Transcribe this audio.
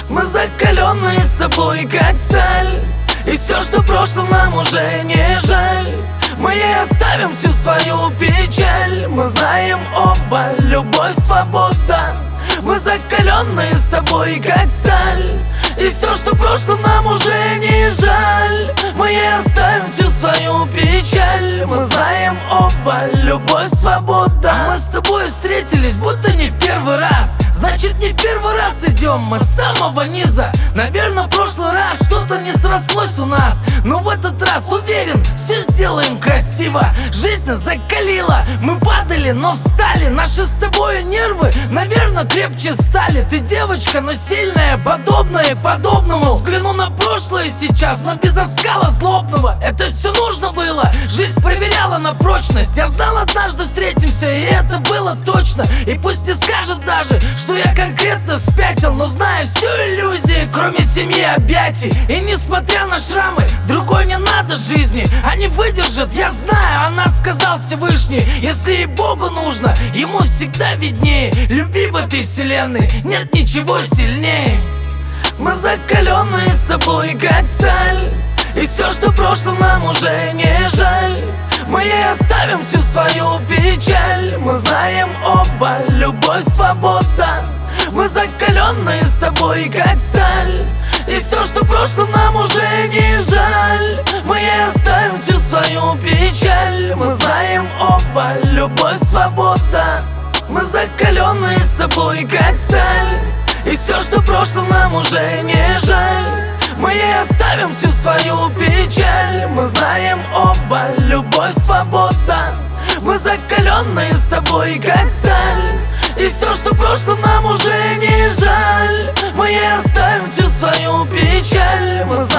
Мы закаленные с тобой, как сталь, и все, что в прошлом, нам уже не жаль. Мы ей оставим всю свою печаль. Мы знаем оба, любовь, свобода. Мы закаленные с тобой, как сталь, и все, что в прошлом, нам уже не жаль. Мы ей оставим всю свою печаль. Мы знаем оба, любовь, свобода. А мы с тобой встретились, будто не в первый раз. Значит, не в первый раз идем мы с самого низа. Наверное, в прошлый раз что-то не срослось у нас, но в этот раз уверен, все сделаем красиво. Жизнь нас закалила, мы падали, но встали. Наши с тобой нервы, наверное, крепче стали. Ты девочка, но сильная, подобная подобному. Взгляну на прошлое сейчас, но без оскала злобного. Это все нужно было, жизнь проверяла на прочность. Я знал, однажды встретимся, и это было точно. И пусть не скажет даже, что я конкретно спятил, но знаю всю иллюзии, кроме семьи, объятий. И несмотря на шрамы, другой не надо жизни. Они выдержат, я знаю, она сказал Всевышний. Если и Богу нужно, ему всегда виднее. Любви в этой вселенной нет ничего сильнее. Мы закаленные с тобой, как сталь, и все, что в прошлом, нам уже не жаль. Мы ей оставим всю свою печаль. Мы знаем оба, любовь, свобода. Мы закаленные с тобой, как сталь, и все, что в прошлом, нам уже не жаль. Мы ей оставим всю свою печаль. Мы знаем оба, любовь, свобода. Мы закаленные с тобой, как сталь, и все, что в прошлом, нам уже не жаль. Мы ей оставим всю свою печаль. Мы знаем оба, любовь, свобода. Мы закаленные с тобой, как сталь, и все, что в прошлом, нам уже не жаль. Мы ей оставим всю свою печаль. Мы